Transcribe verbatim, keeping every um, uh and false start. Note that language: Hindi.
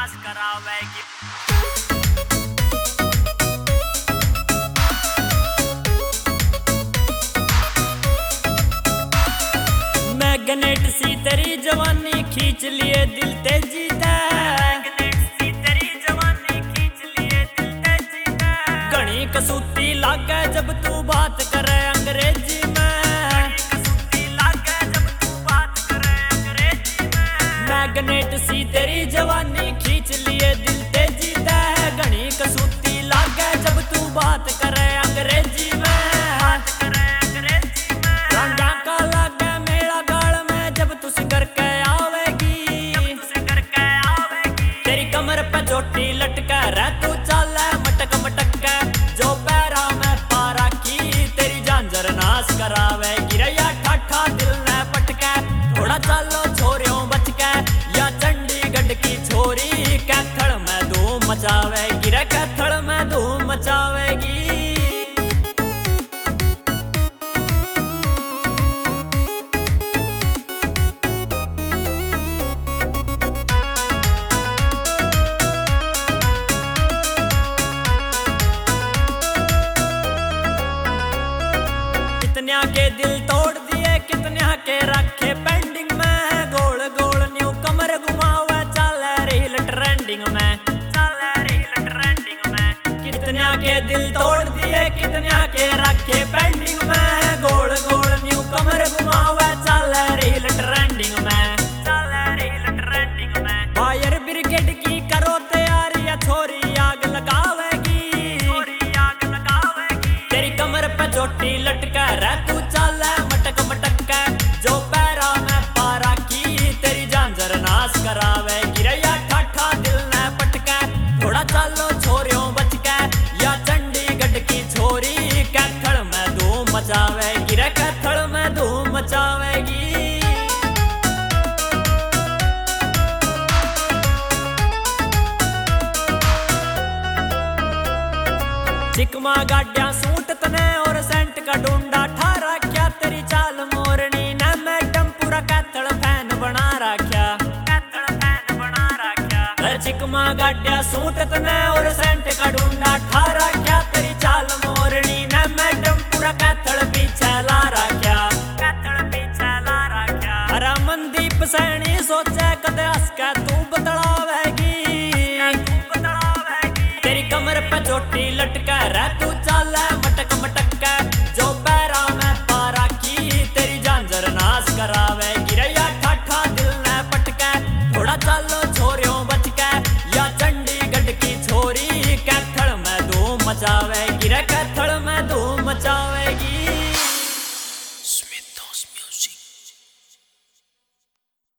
नाश करावेगी। मैग्नेट सी तेरी जवानी खींच लिए दिल तेजी ते, मैग्नेट सी तेरी जवानी खींच लिए दिल तेजी ते। घणी कसूती लागे जब तू बात करे अंग्रेजी में, घणी कसूती लागे जब तू बात करे अंग्रेजी में। मैग्नेट सी तेरी जवानी खींच लिए दिल तेजी ते, घणी कसूती लागे जब तू बात करे अंग्रेजी में, बात करे अंग्रेजी में। रंगा का लागे मेरा गाल में जब तू सिंगर के आवेगी, जब तू सिंगर के आवेगी। तेरी कमर पे चोटी लटके रह तू चाले मटक मटक के, जो पैरा में पा राखी तेरी झांझर नाश करावेगी। रैया ठाठा दिल ने पटके, थोड़ा चालो छोरियों बच के, या चंडीगढ़ की छोरी कैथल में धूम मचावेगी रे, कैथल में धूम मचावेगी। कितन्या के दिल तोड़ दिए, कितन्या के रखे पेंडिंग में, गोल गोल न्यू कमर घुमावे चाले रील ट्रेंडिंग में, चाले रील ट्रेंडिंग में। कितन्या के दिल तोड़ दिए, कितन्या के रखे पेंडिंग में, गोल गोल न्यू कमर घुमावे चाले रील ट्रेंडिंग में, चाले रील ट्रेंडिंग में। फायर ब्रिगेड की करो तैयारी, छोरी आग लगावेगी, छोरी आग लगावेगी। तेरी कमर पे चोटी लटके रह तू चाले मटक मटक के, जो पैरा में पा राखी तेरी झांझर नाश करावेगी। रैया ठाठा दिल ने पटके, थोड़ा चालो छोरियों बच के, या चंडीगढ़ की छोरी कैथल में धूम मचावेगी रे, कैथल में धूम मचावेगी। चिकमा गाडिया सूट तने और सेंट का डूंडा ठा रख्या, तेरी चाल मोरनी ने मैडम पूरा कैथल फैन बना रख्या, कैथल फैन बना रख्या। चिकमा गाडिया सूट तने और सेंट